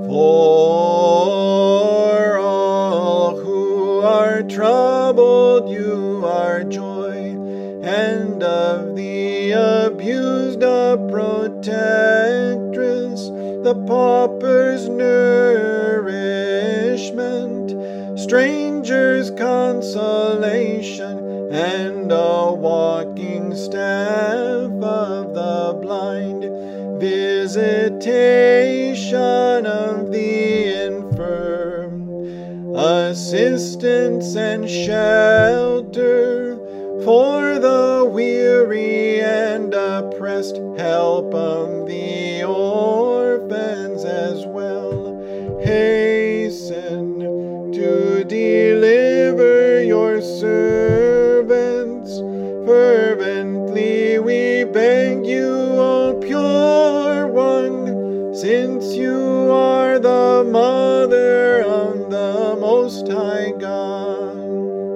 For all who are troubled, you are joy, and of the abused a protectress, the pauper's nourishment, strangers' consolation, and a walking staff of the blind, visitation of the infirm, assistance and shelter for the weary and oppressed, help of the orphans as well. Hasten to deliver your servants. Fervently we beg you, O pure one, since you are the mother of the Most High God.